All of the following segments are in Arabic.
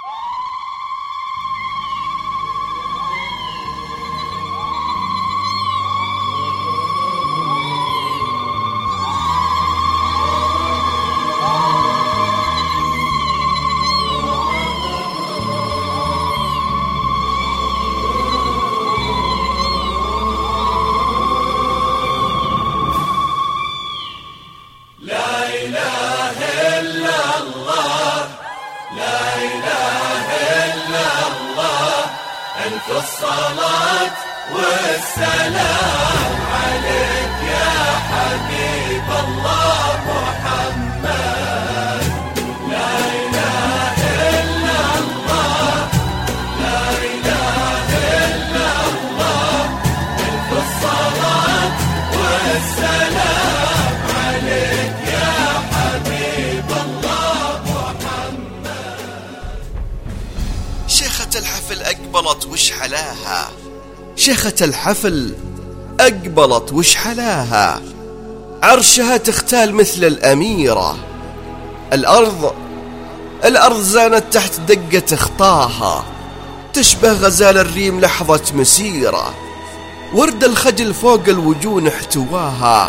الصلاة والسلام عليك يا حبيب الله محمد. لا إله إلا الله، لا إله إلا الله، ألف الصلاة والسلام عليك يا حبيب الله محمد. شيخة الحفل أقبلت وش حلاها، شيخة الحفل أقبلت وش حلاها، عرشها تختال مثل الأميرة، الأرض زانت تحت دقة خطاها، تشبه غزال الريم لحظة مسيرة، ورد الخجل فوق الوجون احتواها،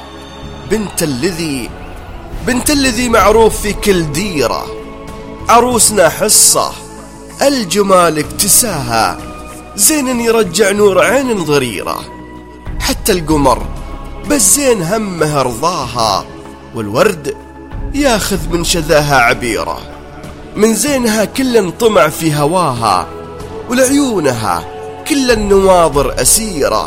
بنت الذي معروف في كل ديرة، عروسنا حصة الجمال اكتساها، زين يرجع نور عين ضريرة، حتى القمر بس زين همه رضاها، والورد ياخذ من شذاها عبيرة، من زينها كل طمع في هواها، ولعيونها كل النواظر أسيرة،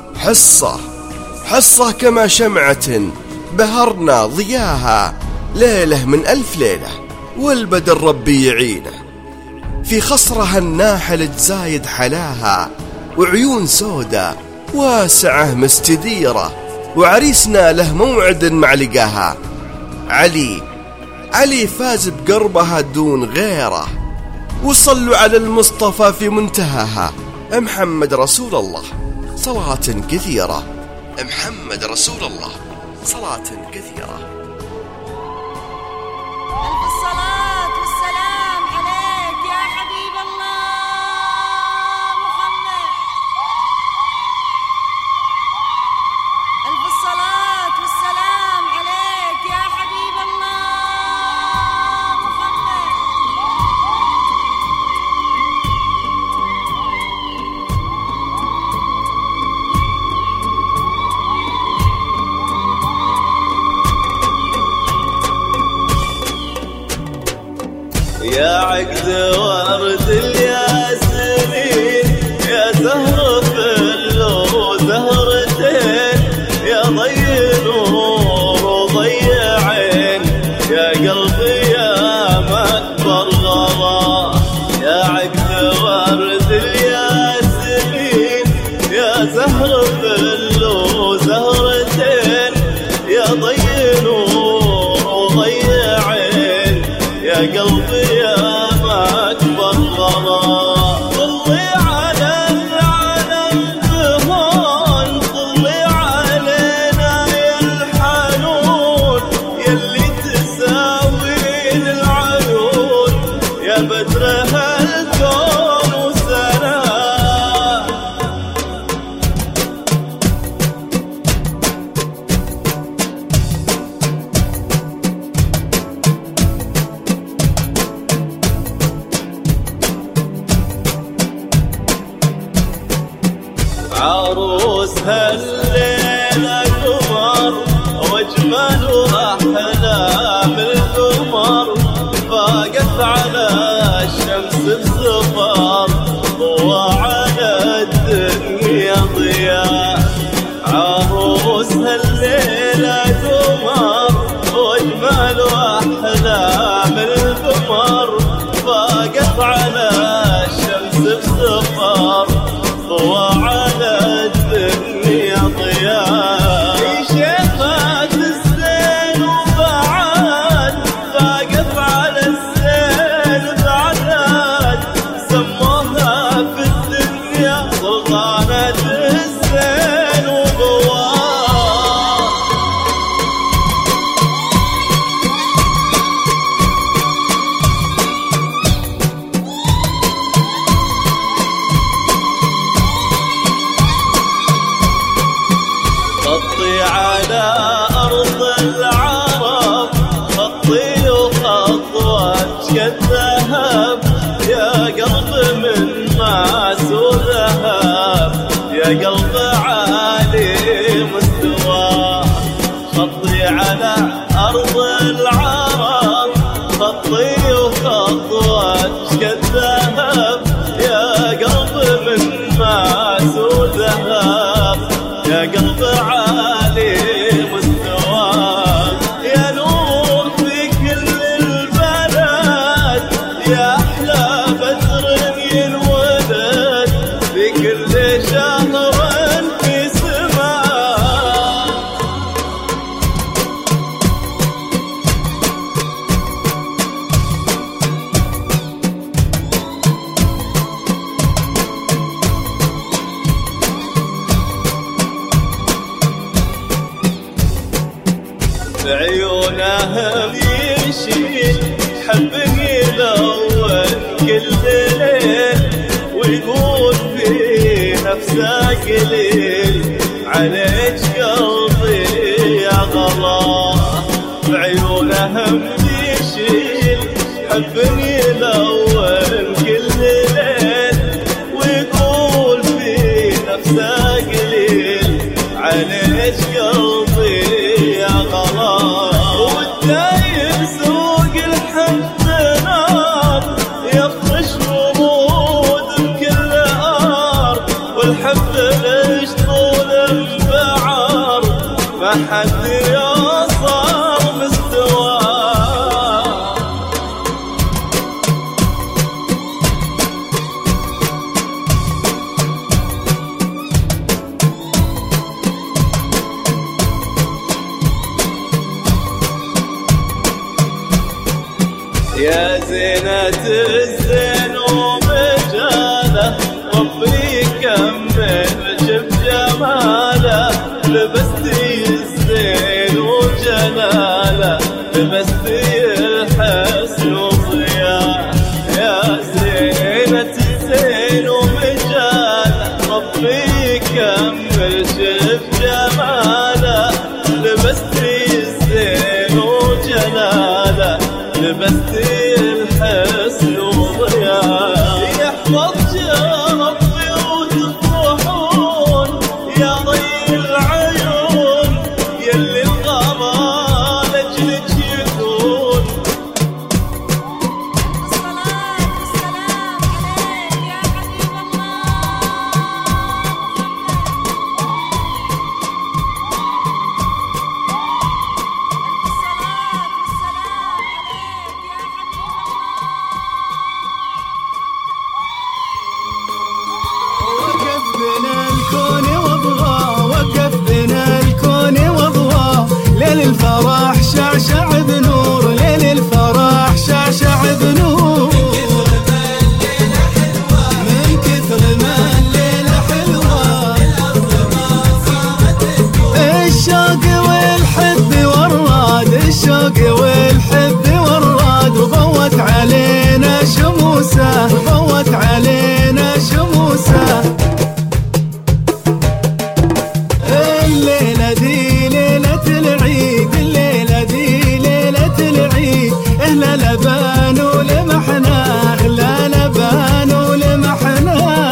حصة كما شمعة بهرنا ضياها، ليلة من 1000 ليلة والبدر ربي يعينه، في خصرها الناحل تزايد حلاها، وعيون سودا واسعة مستديرة، وعريسنا له موعد مع لقاها، علي فاز بقربها دون غيره، وصلوا على المصطفى في منتهاها، محمد رسول الله صلاة كثيرة، محمد رسول الله صلاة كثيرة. ألف الصلاة والسلام عليك يا حبيب الله محمد. ألف الصلاة والسلام عليك يا حبيب الله محمد. يا عقد ورد الياسمين، يا زهر فل وزهرتين، يا ضي نور وضي عين، يا قلبي يا مكبر غلا. يا عقد ورد الياسمين، يا زهر فل وزهرتين، يا ضي نور وضي عين، يا قلبي يا مكبر غلا. طلي على العالم بهون، طلي علينا يا الحنون، يلي تساوين العيون، يا بدر هالكون وسلام. عروس هالليلة قمر، واجمل واحلام القمر، فاقت على الشمس بسفر، ضوى على الدنيا ضياء. عروس هالليلة قمر، واجمل واحلام القمر، فاقت على الشمس بسفر، ضوى على الدنيا ضياء. شيخة الزين وبعد، فاقت على الزين بعدد، سموها في الدنيا سلطانة الزين وضواه. كالذهب يا قلب من ماس وذهب، يا قلب عالي مستوى، خطي على أرض العرب، خطي وخطوة كالذهب يا قلب من ماس وذهب، يا قلب عالي مستوى، يا نور في كل البلد، يا أحلى بدر ينولد في كل شهر في سماء. بعيونهم يشيل حبني الأول كل ليل، ويقول في نفسه قليل عليك قلبي يا غلا. بعيونهم يشيل حبني الأول كل ليل، ويقول في نفسه قليل عليك قلبي يا غلا. والدايم سوق الحب نار يفرش ورود بكل أرض، والحب ليش طول البعر ما حد يوصل مستواه. يا زينة الزين ومجاله، ربي يكمل شف جماله، لبستي الزين وجلاله، لبستي الحسن وضياء. يا زينة الزين ومجاله، ربي يكمل شف جماله، لبستي الزين وجلاله، لبستي الحسن وضياء. يحفظ ربي وتفرحون يا ضي العيون، يلي الغلا لجلك يكون. الصلاة والسلام عليك يا حبيب الله. الصلاة والسلام عليك يا حبيب وقف بين الكون وضواه، وقف بين الكون وضواه، ليل الفرح شعشع بنور، ليل الفرح شعشع بنور. من كثر ما الليلة حلوة، الشوق والحب وراد، الشوق والحب وراد، وضوت علينا شموسه، وضوت علينا شموسه. الليلة دي ليلة العيد، الليلة دي ليلة العيد، اهلا لبان ولمحنا، اهلا لبان ولمحنا.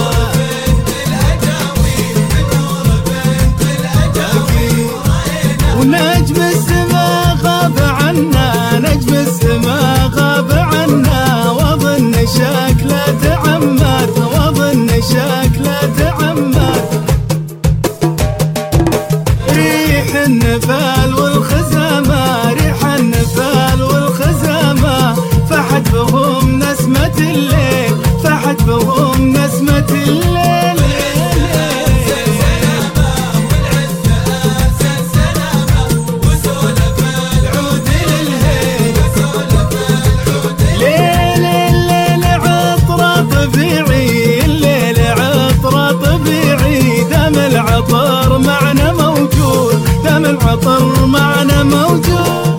ونجم السما غاب عنا، نجم السما غاب عنا، واظن شكله تعمر، واظن شكله تعمر. ريح النفال والخزامة، ريح النفال والخزامة، فحت بهم نسمة الليل، فحت بهم نسمة الليل. ليل الليل عطرة طبيعي، الليل عطرة طبيعي، دام العطر معنا موجود، دام العطر معنا موجود.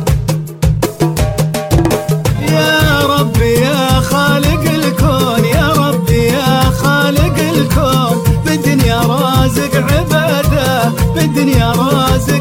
يا ربي يا خالق الكون، يا ربي يا خالق الكون، بالدنيا رازق عباده، بالدنيا رازق